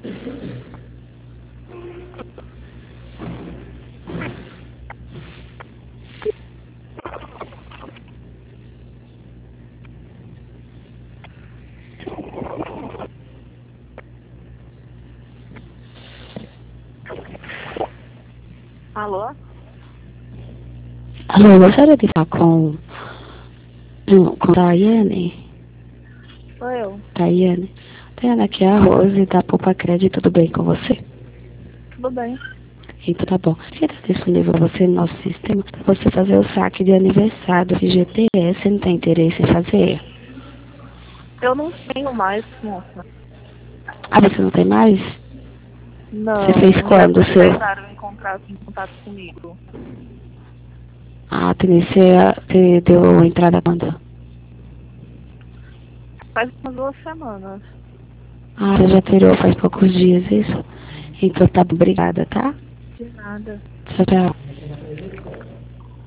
Alô? Alô, gostaria de falar com Daiane? Sou eu. Daiane? Daiane, aqui é a Rose da Poupa Crédito, tudo bem com você? Tudo bem. Então tá bom. Se está disponível você no nosso sistema para você fazer o saque de aniversário do FGTS, não tem interesse em fazer? Eu não tenho mais, moça. Ah, você não tem mais? Você fez Não, já quando o seu? tentaram entrar em contato comigo. Ah, você deu entrada quando? Faz umas 2 semanas. Ah, você já tirou faz poucos dias isso? Então tá bom, obrigada, tá? De nada. Tchau, tchau.